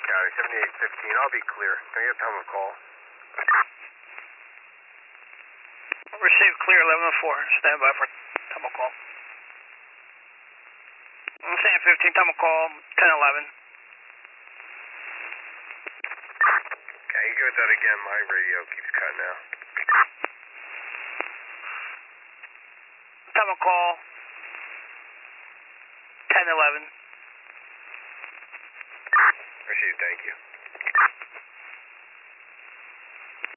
County, 7815. I'll be clear. Can I get time of call? Received clear 11-4. Stand by for time of call. San 15, time of call 1011. Can you give it that again? My radio keeps cutting out. Time of call 1011. Received, thank you.